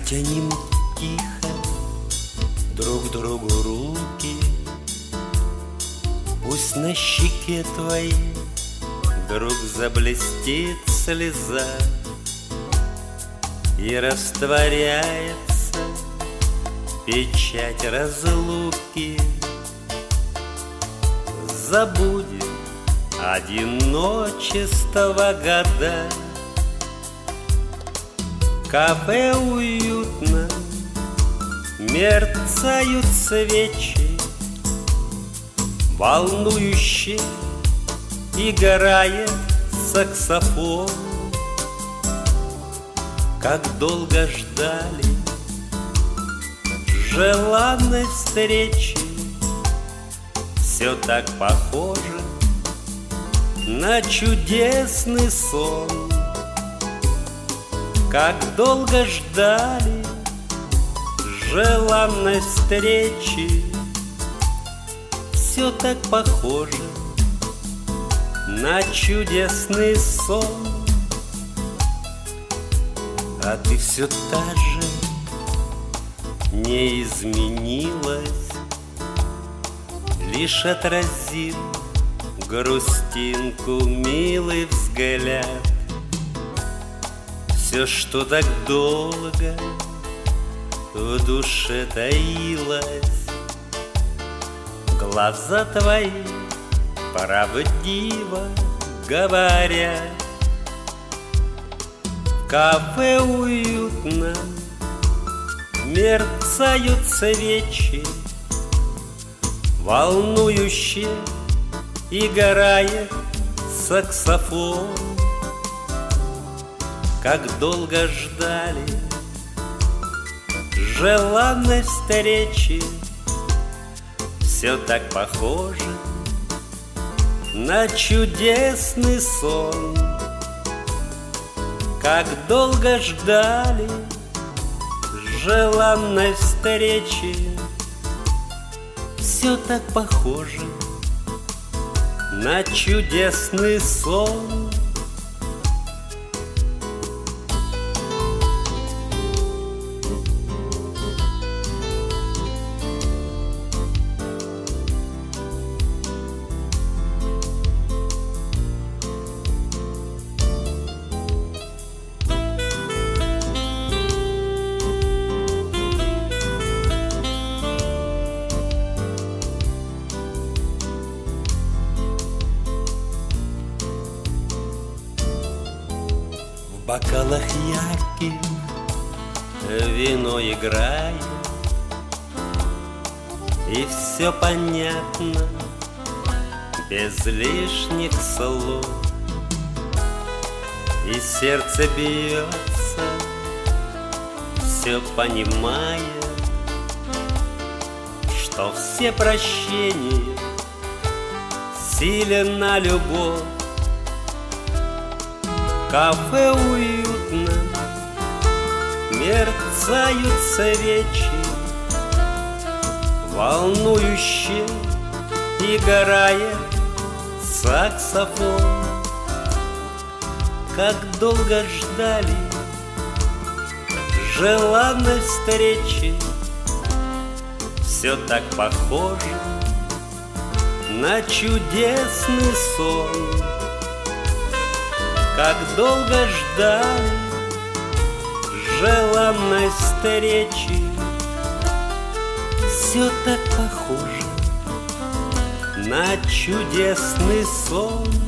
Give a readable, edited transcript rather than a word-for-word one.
Протянем тихо друг другу руки, пусть на щеке твоей вдруг заблестит слеза и растворяется печать разлуки. Забудем одиночество года. В кафе уютно мерцают свечи, волнующе играет саксофон. Как долго ждали желанной встречи, все так похоже на чудесный сон. Как долго ждали желанной встречи, все так похоже на чудесный сон. А ты все та же не изменилась, лишь отразил грустинку милый взгляд. Все, что так долго в душе таилось, глаза твои правдиво говорят. В кафе уютно мерцают свечи, волнующе играет саксофон. Как долго ждали желанной встречи, все так похоже на чудесный сон. Как долго ждали желанной встречи, все так похоже на чудесный сон. В бокалах ярких вино играет, и все понятно без лишних слов. И сердце бьется, все понимает, что все прощения силен на любовь. В кафе уютно мерцают свечи, волнующе играет саксофон. Как долго ждали желанной встречи, все так похоже на чудесный сон. Как долго ждали желанной встречи, все так похоже на чудесный сон.